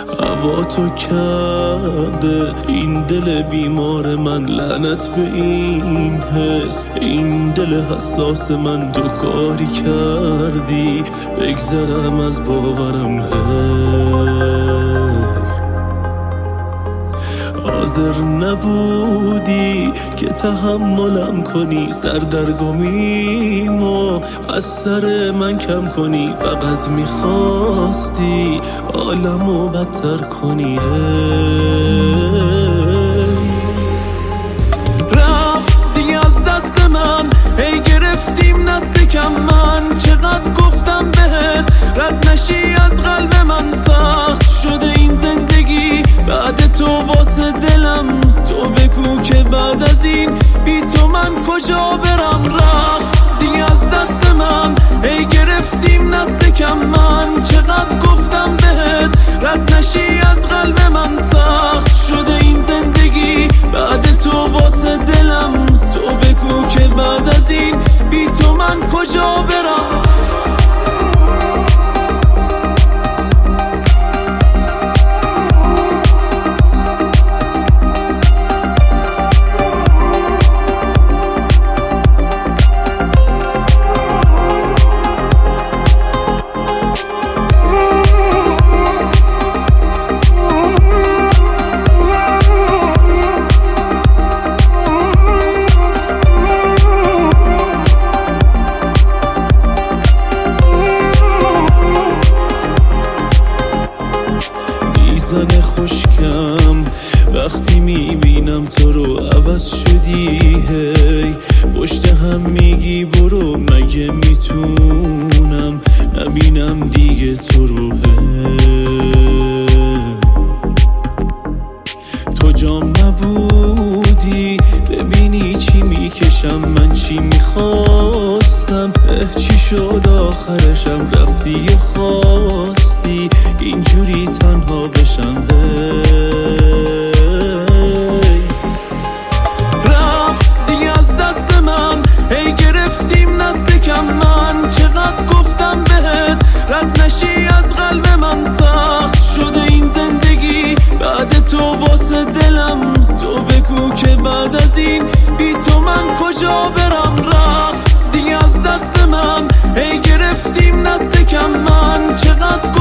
هوا تو کرده این دل بیمار من، لعنت به این حس، این دل حساس من. تو کاری کردی بگذرم از باورم، حاضر نبودی که تحملم کنی، سردرگمیمو از سر من کم کنی. فقط میخواستی عالمو بدتر کنی. رفتی از دست من، هی گرفتیم دست کم من. چقدر گفتم بهت رد نشی از قلب من، سخت شده این زندگی بعد تو واسه دلم. تو بگو که بعد از این بی تو من کجا برم. رفتی از دست من، هی گرفتیم دست کم من. چقدر گفتم بهت رد نشی از قلب من، سخت شده این زندگی بعد تو واسه دلم. تو بگو که بعد از این بی تو من کجا برم. زن خوشکم وقتی میبینم تو رو، عوض شدی هی پشت هم میگی برو. مگه میتونم نبینم دیگه تو رو؟ تو جام نبودی ببینی چی میکشم من، چی میخواستم، چی شد آخرشم. رفتی و خواستی اینجوری تنها بشم. رفتی از دست من، هی گرفتیم دست کم من. چقدر گفتم بهت رد نشی از قلب من، سخت شده این زندگی بعد تو واسه دلم. تو بگو که بعد از این بی تو من کجا برم. رفتی از دست من، هی گرفتیم دست کم من. چقدر